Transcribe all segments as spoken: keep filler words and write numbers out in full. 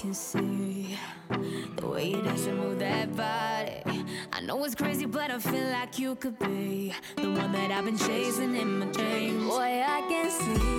can see the way you dance and move that body. I know it's crazy, but I feel like you could be the one that I've been chasing in my dreams. Boy, I can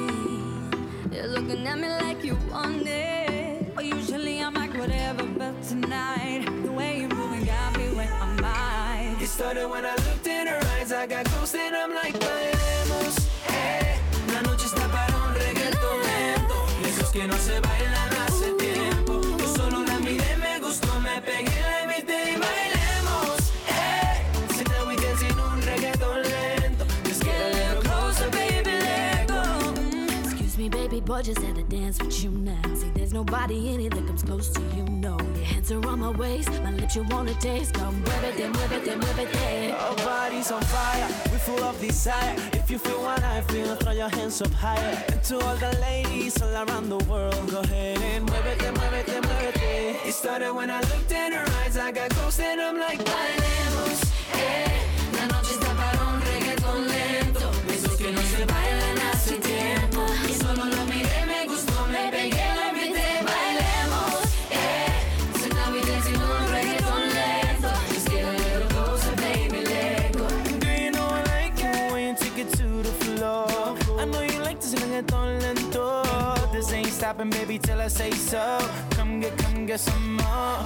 see you're looking at me like you want it. But usually I'm like whatever, but tonight the way you're moving got me where I'm at. It started when I looked in her eyes. I got ghosted and I'm like, bailemos, eh. La noche está para un reggaetón lento, esos que no se bailan hace tiempo. Yo solo la miré, me gustó, me pegué, la invité y bailemos, eh. So now we dancing un reggaetón lento. Just get a little closer, baby, let go. Mm, excuse me, baby boy, just had to dance with you now. See, there's nobody in it that comes close to you, no. Your hands are on my waist, my lips you wanna taste. Come muévete, muévete, muévete. Our bodies on fire, we're full of desire. If you feel what I feel, throw your hands up higher. And to all the ladies all around the world, go ahead and muévete, muévete, muévete. It started when I looked in her eyes. I got ghosted, I'm like, bailemos, eh. La noche está para un reggaetón lento, esos que no se bailan hace tiempo. Y solo lo miré, me gustó, me pegué, la invité, bailemos, eh. So now we dancing un reggaetón lento. Just get a little closer, baby, let go. Do you know I like it when you take it to the floor? I know you like this reggaetón lento. This ain't stopping, baby, till I say so. Come get, come get some more.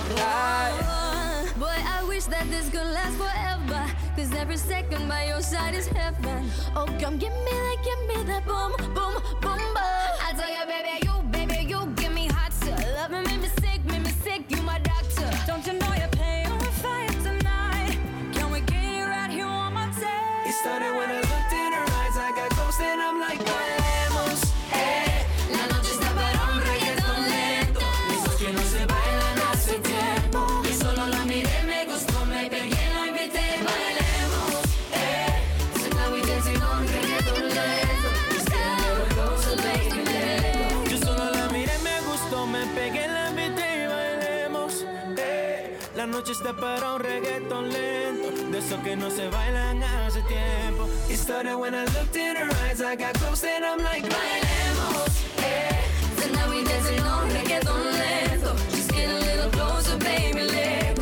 Oh, boy, I wish that this could last forever, cause every second by your side is heaven. Oh, come give me that, give me that boom, boom, boom, boom. I tell you, baby, you, baby, you give me hot stuff. Loving me, me sick, me, me sick, you my doctor. Don't you know you're playing with fire tonight? Can we get it right here on my tape? It started when I looked in her eyes. I got ghosted, I'm like, bailemos, eh. La noche está para un reggaetón lento, esos que no se bailan hace tiempo. Y solo la miré, me gustó, me pegué, la invité, bailemos, eh. So now we dancing on reggaetón lento. Just get a little closer, baby, let go. Yo solo la miré, me gustó, me pegué, la invité y bailemos, eh. La noche está para un reggaetón lento, de esos que no se bailan hace tiempo. It started when I looked in her eyes. I got ghosted, I'm like, bailemos, eh. So now we dancing on reggaeton lento. Just get a little closer, baby, let go.